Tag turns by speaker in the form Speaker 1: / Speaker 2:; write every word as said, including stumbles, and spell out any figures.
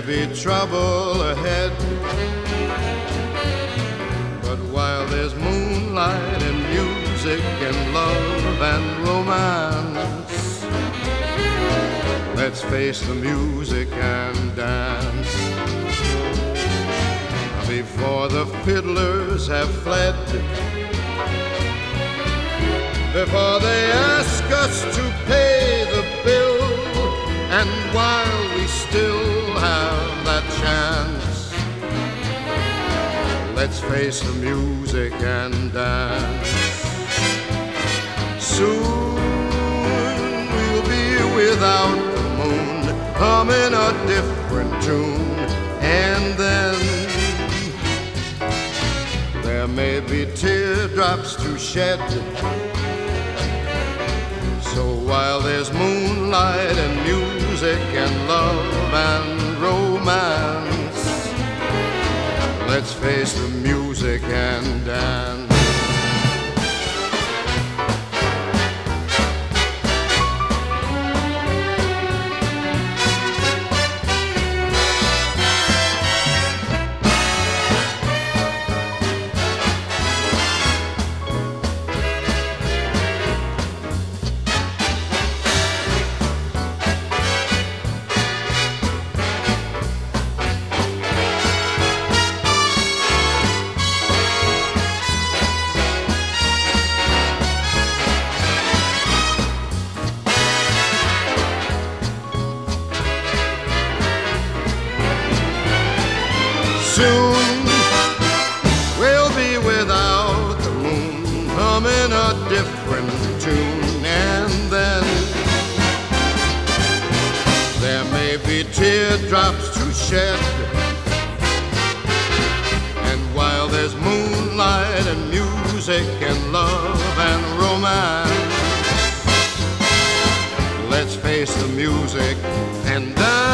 Speaker 1: be trouble ahead, but while there's moonlight and music and love and romance, let's face the music and dance. Before the fiddlers have fled, before they ask us to pay the bill, and while we still have that chance, let's face the music and dance. Soon we'll be without the moon, humming a different tune, and then there may be teardrops to shed. So while there's moonlight and music and love and romance, let's face the music and dance. Soon we'll be without the moon, humming a different tune, and then there may be teardrops to shed. And while there's moonlight and music and love and romance, let's face the music and dance.